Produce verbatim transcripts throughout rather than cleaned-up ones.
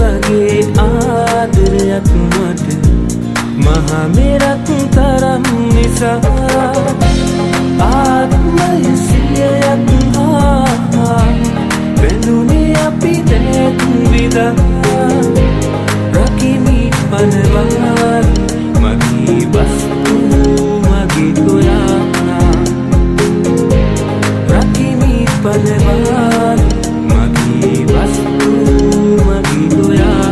වගේ ආදරයක් මට මහා මෙරක් තරම් නිසා ආත්මය සියයක් හා බැඳුනේ අපි දැන් විදා රකිමි පනවල් මගේ වස්තු මගේ ගොයා රකිමි පනවල් මගේ වස්තු මගේ ගොයා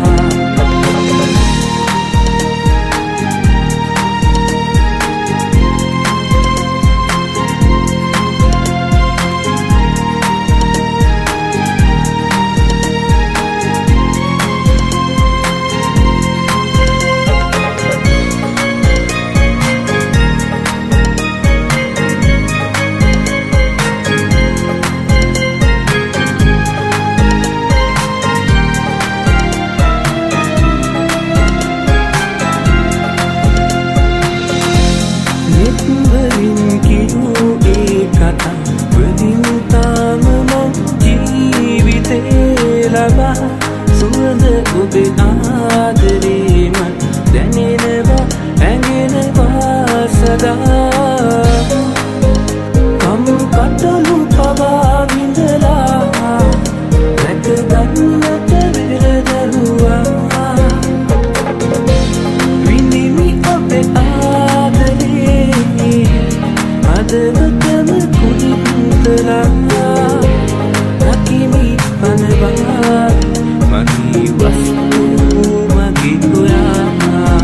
සුවඳ ඔබේ ආදරේ මට දැනෙනවා ඇඟෙනවා සදා කම් කටළු පවා විඳලා රැක ගන්නට වෙරදරුවා විඳිමි ඔබේ ආදරේ හදවතම කුඩුතලා රකිමි පනවල් මගේ වස්තු මගේ ගොයා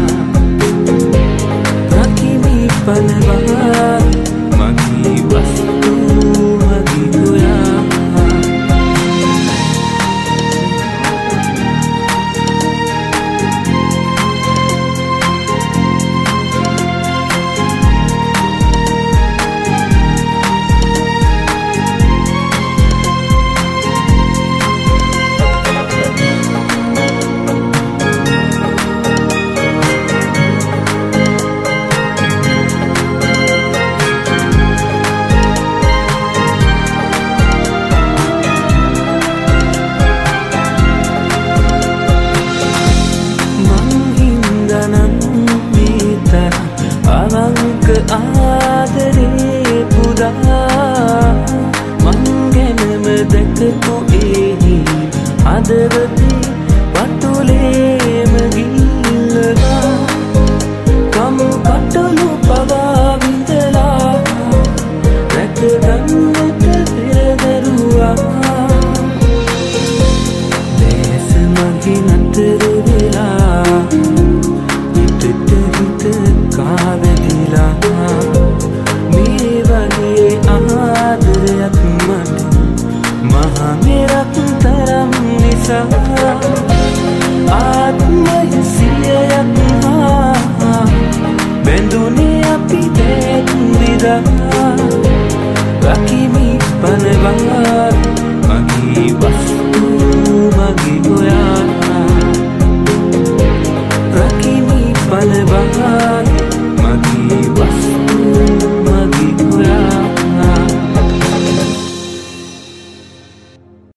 රකිමි පනවල් මගේ වස්තු මගේ ගොයා අවංක ආදරේ පුදා මං ගැනම දැකපු එහි හදවතේ පතුලේම ගිල්ලවා කම් කටළු පවා විඳලා රැක ගන්නට පෙරදරුවා දැස මගේ නතර වෙලා හිතට හිත කාවැදිලා මේ වගේ ආදරයක් මට මහා මෙරක් තරම් නිසා ආත්මය සියයක් හා බැඳුනේ අපි දැන් විදා